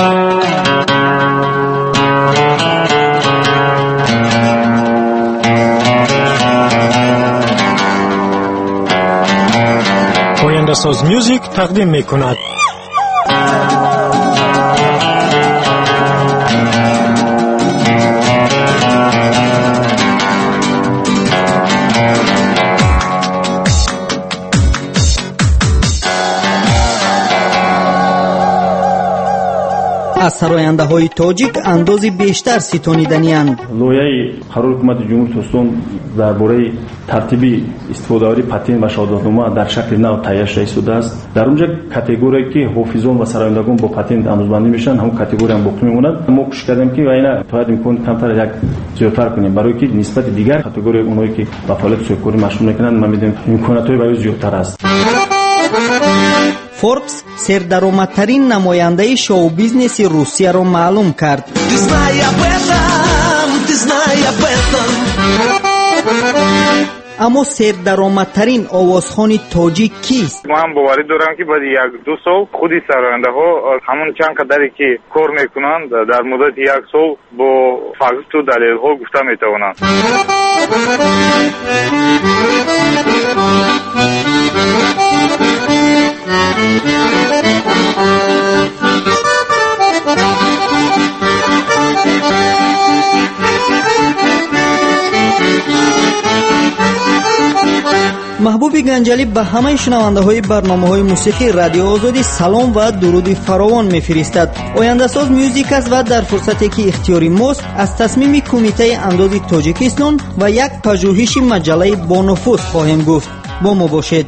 آینده‌ساز میوزیک تقدیم می‌کند. از سراینده‌های تاجیک اندازی بیشتر ستانیدنی‌اند. لویه قرار حکومت جمهوری توسعه درباره ترتیبی استفاده پاتنت و شهادتنامه در شکل نو تهیه شده است. در اونجا کاتگوری که حافظان و سرایندگان با پاتنت آموزبانی میشن همون کاتگوری هم باقی میموند. ما کوشش کردیم که اینا باید امکان کمتر یک زیادتر کنیم برای که نسبت دیگر کاتگوری اونایی که با فعالیت سوکوری مشغول میکنند ما میدونیم امکاناتای برای زیادتر است. فوربس سردرآمدترین نماینده شو بیزنس روسیه را معلوم کرد. اما سردرآمدترین آوازخوان تاجیک کیست؟ من باوری دارم که بعد یک دو سال خودی سراینده ها همون چند قدری که کار میکنند در مدت یک سال با فقط و دلیل ها گفته میتوانند. محبوب گنجلی به همه شنونده های برنامه های موسیقی رادیو آزادی سلام و درود فراوان میفرستد. آینده ساز میوزیک است و در فرصتی که اختیاری ماست از تصمیم کمیته اندازی تاجیکستان و یک پژوهش مجله با نفوذ خواهیم گفت. با ما باشید.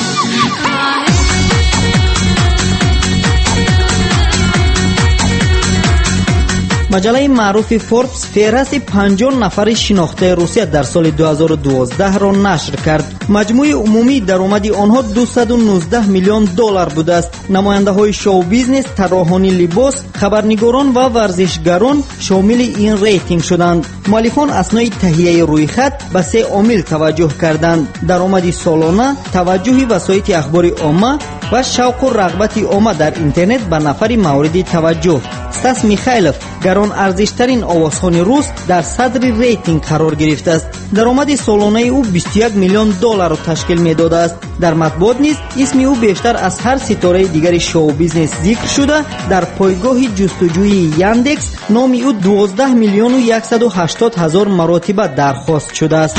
مجله معروف فوربس فهرست 50 نفر شناخته روسیه در سال 2012 را نشر کرد. مجموع عمومی درآمد آنها 219 میلیون دلار بوده است. نماینده های شو بیزنس، طراحان لباس، خبرنگاران و ورزشگران شامل این ریتینگ شدند. مؤلفان اثناء تهیه رویخط به 3 عامل توجه کردند: درآمد سالانه، توجه وسایل اخبار عامه و شوق و رغبت عامه در اینترنت به نفر مورد توجه. استاس میخایلوف گران ارزشترین آوازخوان روس در صدر ریتینگ قرار گرفته است. درآمد سالانه او 21 میلیون دلار را تشکیل می‌داده است. در مطبوعات نیز اسم او بیشتر از هر ستاره دیگر شو بیزنس ذکر شده. در پایگاه جستجوی یاندکس نام او 12 میلیون و 180 هزار مرتبه درخواست شده است.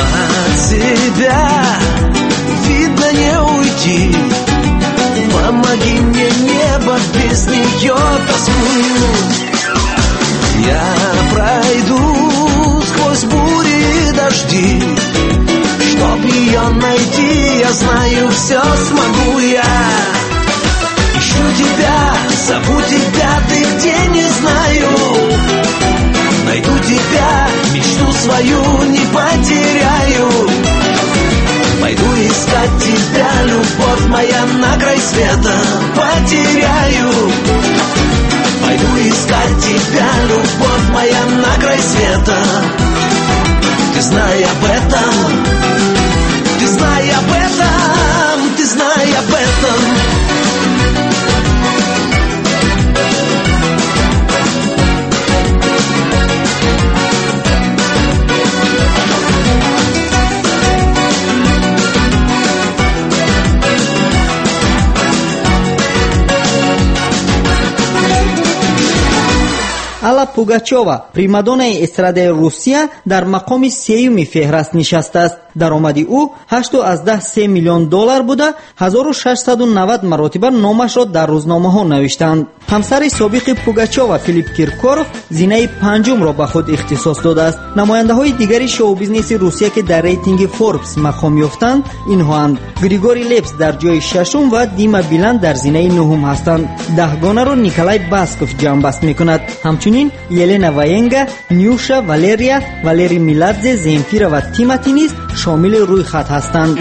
Помоги мне, небо, без нее тоскую. Я пройду сквозь бури и дожди. Чтоб ее найти, я знаю, все смогу я. Ищу тебя, зову тебя, ты где, не знаю. Найду тебя, мечту свою не потеряю. Пойду искать тебя, любовь моя, на край света потеряю. Пойду искать тебя, любовь моя, на край света. Ты знай об этом, ты знай об этом, ты знай об этом. Алла Пугачова, примадонаи эстрадаи Русия, дар мақоми сеюми феҳраст нишастааст. даромади ӯ 8.3 миллион доллар буда 1690 маротиба номашро дар рӯзномаҳо навиштанд. ҳамсари собиқи Пугачова Филипп Киркоров зинаи панҷумро ба худ ихтисос додааст. намояндаҳои дигари шоу-бизнеси Русия ки дар рейтинги Forbes мақом ёфтанд инҳоанд: Григорий Лепс дар ҷои шашум ва Дима Билан дар зинаи нӯҳум ҳастанд. даҳгонаро Николай Басков ҷамъбаст мекунад. ҳамчунин Елена Ваенга, Нюша, Валерия, Валерий Миладзе, Земфира ва Тимати низ шомили рӯйхат ҳастанд.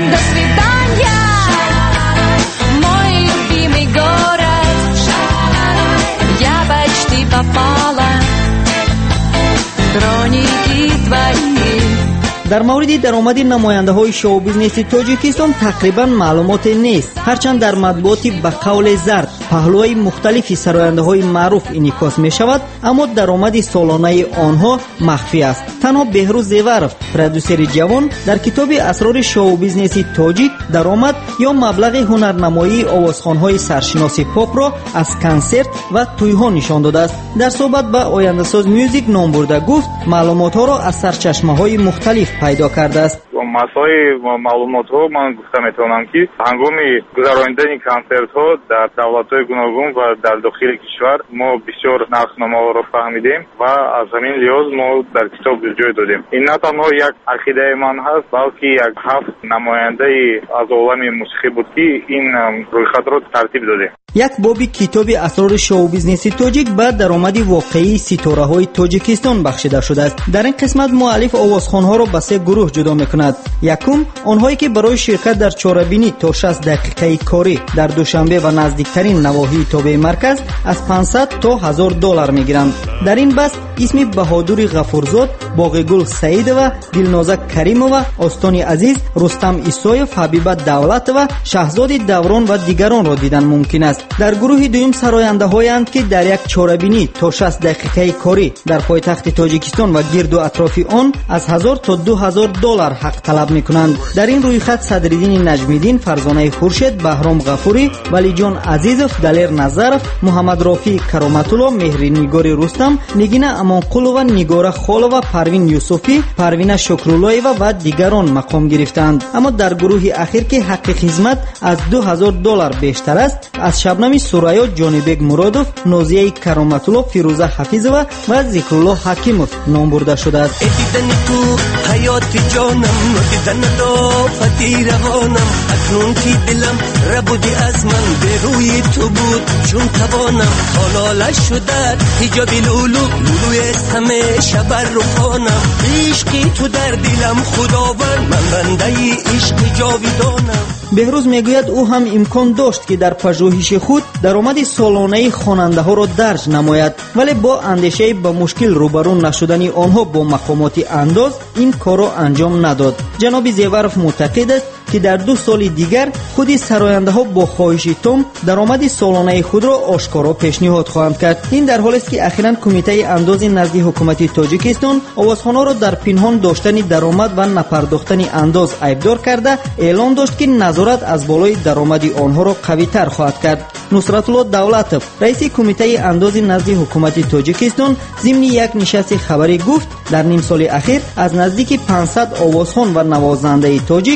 дар мавриди даромади намояндаҳои шоу бизнеси тоҷикистон тақрибан маълумоте нест, ҳарчанд дар матбуоти ба қавле зард паҳлӯҳои мухталифи сарояндаҳои маъруф инъикос мешавад, аммо даромади солонаи онҳо махфӣ аст. танҳо беҳрӯз зеваров, продюсери ҷавон, дар китоби асрори шоу бизнеси тоҷик даромад ё маблағи ҳунарнамоии овозхонҳои саршиноси попро аз консерт ва тӯйҳо нишон додааст. дар суҳбат ба ояндасоз Music ном бурда гуфт, маълумотҳоро аз сарчашмаҳои мухталиф пайдо кардааст. масои маълумотҳо ман гуфта метавонам ки ҳангоми гузарондани консертҳо дар давлатҳои гуногун ва дар дохили кишвар мо бисёр нархномаҳоро фаҳмидем ва аз ҳамин лиҳоз мо дар китоб ҷой додем. ин на танҳо як ақидаи ман ҳаст, балки як 7 намояндаи аз олами мусиқӣ буд ки ин рӯйхатро тартиб додем. як боби китоби асрори шоу бизнеси тоҷик ба даромади воқеии ситораҳои тоҷикистон бахшида шудааст. дар ин қисмат муаллиф овозхонҳоро ба 3 гурӯҳ ҷудо мекунад. якум, онҳое ки барои ширкат дар чорабинӣ то 60 дақиқаи корӣ дар душанбе ва наздиктарин навоҳии тобеи марказ аз $500 то $1000 мегиранд. дар ин баст исми Баҳодури Ғафурзод, Боғигул Саидова, Дилноза Каримова, Остони Азиз, Рустам Исоев, Ҳабиба Давлатова, Шаҳзоди Даврон ва дигаронро дидан мумкин аст. дар гурӯҳи дуюм сарояндаҳоянд ки дар як чорабинӣ то 60 дақиқаи корӣ дар пойтахти тоҷикистон ва гирду атрофи он аз $1000 то $2000 ҳақ талаб мекунанд. дар ин рӯйхат Садриддини Наҷмиддин, Фарзонаи Хуршед, Баҳром Ғафурӣ, Валиҷон Азизов, Далер Назаров, Муҳаммад Рофии Кароматулло, Меҳри Нигори Рустам, Нигина Амонқулова, Нигора Холова, Парвин Юсуфӣ, Парвина Шукруллоева ва дигарон мақом гирифтанд. аммо дар гурӯҳи ахир ки ҳаққи хизмат аз $2000 бештар аст, аз Шабнами Сурайё, Ҷонибек Муродов, Нозияи Кароматулло, Фирӯза Ҳафизова ва Зикрулло Ҳакимов ном бурда шудааст. اکنون که دلم ربودی از من به روی تو بود چون توانم حالا شدت حجاب لولو لولوی همه شبر رو خانم عشقی تو در دلم خداوند من بنده عشق جاویدانم. بهروز میگوید او هم امکان داشت که در پژوهش خود درآمد سالانه خواننده‌ها را درج نماید، ولی با اندیشه به مشکل روبرو نشدن آنها با مقامات انداز این کار را انجام نداد. جناب زیورف معتقد است که در 2 سال دیگر خود سراینده‌ها با خواهش تام درآمد سالانه خود را آشکارا پیشنهاد خواهند کرد. این در حالی است که اخیراً کمیته انداز نزد حکومت تاجیکستان آوازخوان‌ها را در پنهان داشتن درآمد و نپرداختن انداز عیبدار کرده اعلام داشت که نظارت از بالای درآمد آنها را قوی‌تر خواهد کرد. نصرتالله دولتов، رئیس کمیته انداز نزد حکومت تاجیکستان، ضمن یک نشست خبری گفت در نیم سال اخیر از نزدیک 500 آوازخوان و نوازنده تاجیک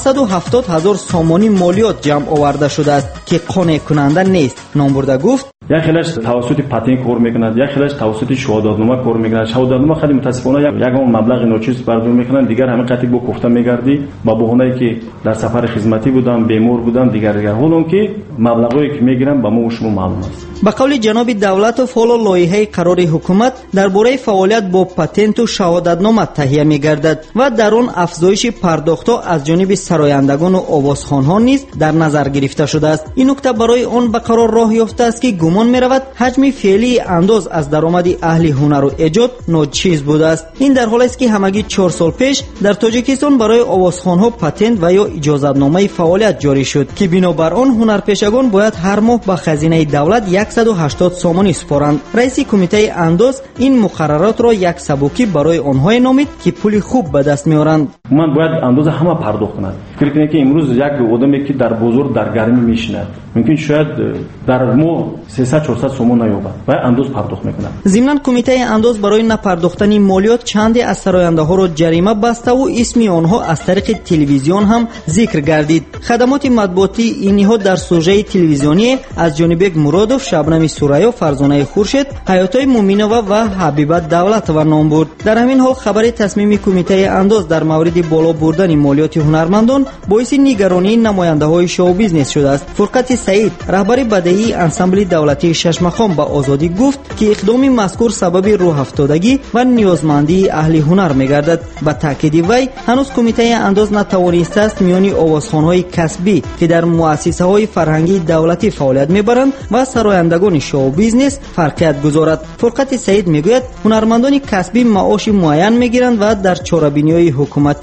570,000 سامانی مالیات جمع آورده شده است که قانع کننده نیست. نام برده گفت یک خیلیش توسط پاتین کار میکنند، یک خیلیش توسط شهادتنامه کار میکنند. شهادتنامه خیلی متاسفانه یک مبلغ ناچیز بردار میکنند، دیگر همه قطعی با گفته میگردی با بهانه‌ای که در سفر خدمتی بودم، بیمار بودم، دیگر حالا که مبلغی که میگیرم با ما و شما معلوم است. با قول جناب دولتов حالا لایحه قرار حکومت درباره فعالیت با پاتنت و شهادتنامه تهیه میگردد و در آن افزایش پرداخت‌ها از جانب سرایندگان و آوازخوان‌ها نیز در نظر گرفته شده است. این نکته برای آن به قرار راه یافته است که گمان می‌رود حجم فعلی انداز از درآمد اهل هنر و ایجاد ناچیز بوده است. این در حالی است که همگی 4 سال پیش در تاجیکستان برای آوازخوان‌ها پاتنت و یا اجازه‌نامه فعالیت جاری شد که بنابر آن هنرپیشگان باید هر ماه به خزینه دولت 180 سامانی سپارند. رئیس کمیته انداز این مقررات را یک سبکی برای آنها نامید که پول خوب به دست میارند. من باید انداز همه پرداخت کنم. فکر کنید که امروز یک آدمی که در بازار در گرمی میشینه ممکن شاید در ماه 300-400 سومون نیابد و انداز پرداخت میکنه. ضمن کمیته انداز برای نپرداختن مالیات چندی از سراینده ها را جریمه بسته و اسم آنها از طریق تلویزیون هم ذکر گردید. خدمات مطبوعاتی اینها در سوژه تلویزیونی از جانب مرادوف، شبنم سورایو، فرزانه خورشید، حیاتای مومینووا و حبیبه دولتова نام برد. در همین حال خبر تصمیم کمیته انداز در مورد بالا بردن مالیات هنرمندان باعث نگرانی نماینده های شو بیزنس شده است. فرقت سعید، رهبر بدهی انسامبل دولتی ششمخان با آزادی گفت که اقدام مذکور سبب راه افتادگی و نیازمندی اهل هنر میگردد. با تاکید وی هنوز کمیته انداز نتوانسته است میان آوازخوان‌های کسبی که در مؤسسه‌های فرهنگی دولتی فعالیت میبرند و سرایندگان شو بیزنس فرقیت گذارد. فرقت سعید میگوید هنرمندان کسبی معاش معین میگیرند و در چاره‌بینی‌های حکومتی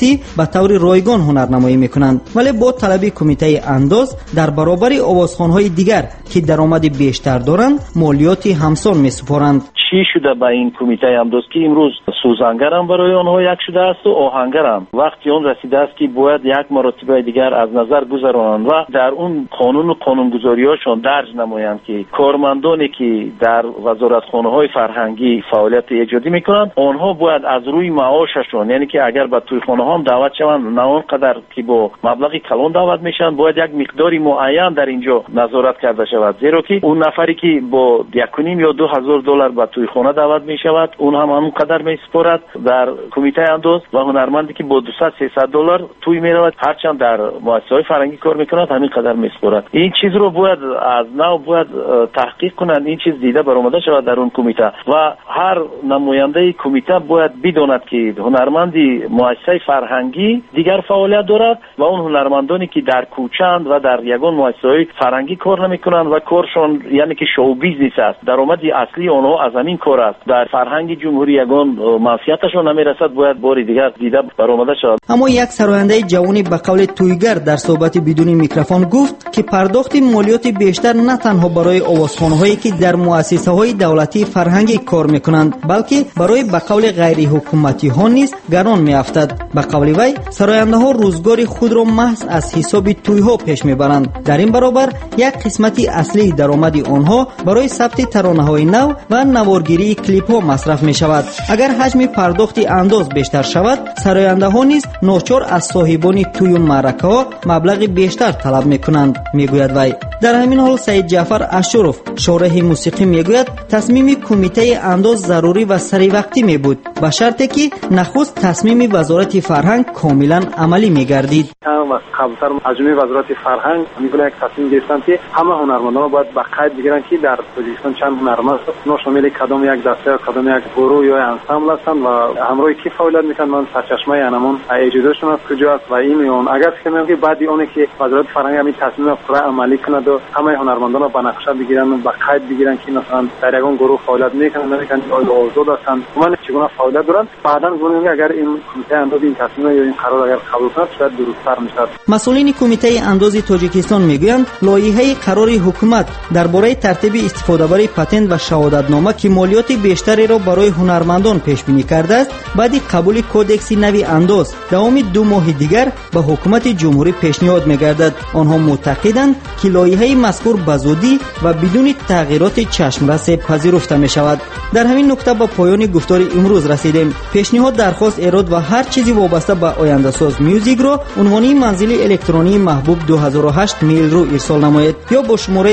که به طور رایگان هنرنمایی میکنند، ولی با طلب کمیته انداز در برابر آوازخوان‌های دیگر که درآمد بیشتر دارند مالیات همسان میسپارند. چی شده با این کمیته انداز که امروز سوزنگر هم برای آنها یک شده است و آهنگر هم وقتی اون رسیده است که باید یک مرتبه دیگر از نظر گذرانند و در اون قانون و قانونگذاری‌هاشون درج نمایند که کارمندانی که در وزارتخانه‌های فرهنگی فعالیت ایجادی میکنند آنها باید از روی معاششون، یعنی که اگر به تویخانه ها هم دعوت شوند نه آنقدر که با مبلغ کلان دعوت میشن، باید یک مقداری معین در اینجا نظارت کرده شود، زیرا که اون نفری که با 1.5 یا 2,000 دلار به تویخانه دعوت میشود اون هم همونقدر میسپارد در کمیته انداز و هنرمندی که با 200-300 دلار توی میرود هرچند در مؤسسه‌های فرهنگی کار میکند همین قدر میسپارد. این چیز رو باید از نو باید تحقیق کنند، این چیز دیده برآمده شود در اون کمیته و هر نماینده کمیته باید بداند که هنرمندی مؤسسه فرهنگی دیگر فعالیت دارد و اون هنرمندانی که در کوچند و در یگان مؤسسه‌های فرهنگی کار نمیکنند و کارشون یعنی که شو بیزنس است، درآمدی اصلی آنها از همین کار است، در فرهنگ جمهوری یگان منفعتشون نمیرسد، باید بار دیگر دیده برآمده شود. اما یک سراینده جوانی به قول تویگر در صحبت بدون میکروفون گفت که پرداخت مالیات بیشتر نه تنها برای آوازخوان‌هایی که در مؤسسه‌های دولتی فرهنگی کار میکنند بلکه برای به قول غیر حکومتی ها نیز گران میافتد. به قول وی سراینده ها روزگار خود را محض از حساب توی ها پیش میبرند. در این برابر یک قسمتی اصلی درآمد آنها برای ثبت ترانه های نو و نوارگیری کلیپ ها مصرف می شود. اگر حجم پرداخت انداز بیشتر شود سراینده ها نیز ناچار از صاحبان توی معرکه ها مبلغ بیشتر طلب میکنند میگوید وی. در همین حال سید جعفر اشرف شارح موسیقی میگوید تصمیم کمیته انداز ضروری و سری وقتی می بود با شرطی که نخست تصمیم وزارت فرهنگ کاملا عملی میگردید. قبلتر از جمله وزارت فرهنگ میگه یک تصمیم گرفتن که همه هنرمندان باید به قید بگیرن که در تاجیکستان چند هنرمند شامل کدام یک دسته یا کدام یک گروه یا انسامبل هستند و همراه کی فعالیت میکنن، من سرچشمه انمون ایجادشون از کجا است و این اون اگر فکر میکنم که بعد اون که وزارت فرهنگ همین تصمیم را پورا عملی کنه و همه هنرمندان را به نقشه بگیرن و به قید بگیرن که مثلا در یگان گروه فعالیت میکنن نمیکنن آزاد هستند من چگونه فعالیت دارن بعداً گفتم اگر این کمیته انداز این تصمیم یا این قرار اگر قبول کنه شاید درست‌تر میشه. مسئولین کمیته انداز تاجیکستان میگویند لایحه قرار حکومت درباره ترتیب استفاده بر پتنت و شهادتنامه که مالیات بیشتری را برای هنرمندان پیش بینی کرده است بعد قبول کودکس نوی انداز دوام 2 ماه دیگر به حکومت جمهوری پیشنهاد میگردد. آنها معتقدند که لایحه مذکور بزودی و بدون تغییرات چشمرس پذیرفته می شود. در همین نکته به پایان گفتار امروز رسیدیم. پیشنهاد، درخواست، ایراد و هر چیزی وابسته به آینده ساز میوزیک را عنوانی منزل الکترونی محبوب 2008 میل رو ارسال نمایید یا با شماره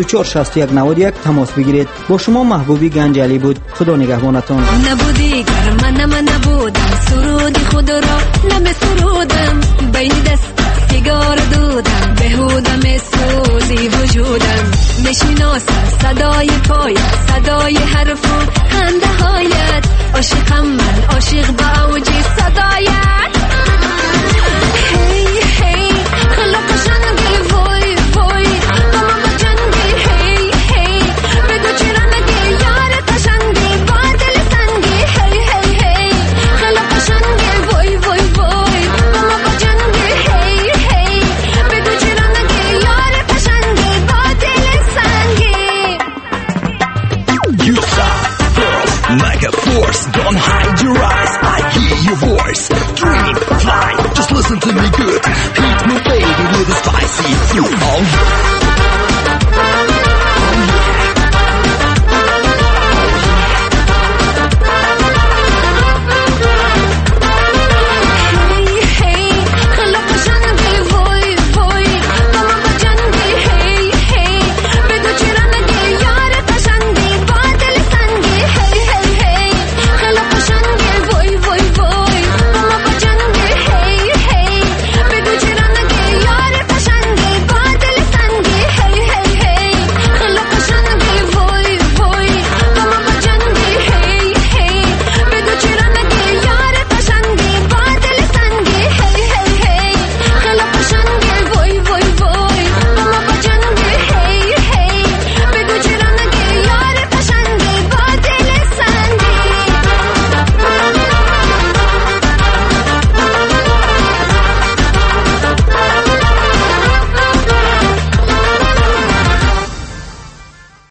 2246191 تماس بگیرید. با شما محبوبی گنجالی بود. خدا نگهبانتان. نبودی گر من نبودم سرودی خود را نمیسرودم بین دست سیگار دودم بهودم سوزی وجودم میشناسم صدای پایت صدای حرف و خنده هایت عاشقم من عاشق با اوجی صدایت هی هی خلا قشنگی وای وای بابا جنگی هی هی بگو چرا نگی یار قشنگی با دل سنگی هی هی هی خلا قشنگی وای وای وای بابا جنگی هی هی بگو چرا نگی یار قشنگی با دل سنگی. You sound girls like a force, don't hide your eyes, I hear your voice, dream, fly, just listen to me good, hit me baby with a spicy fruit, oh yeah.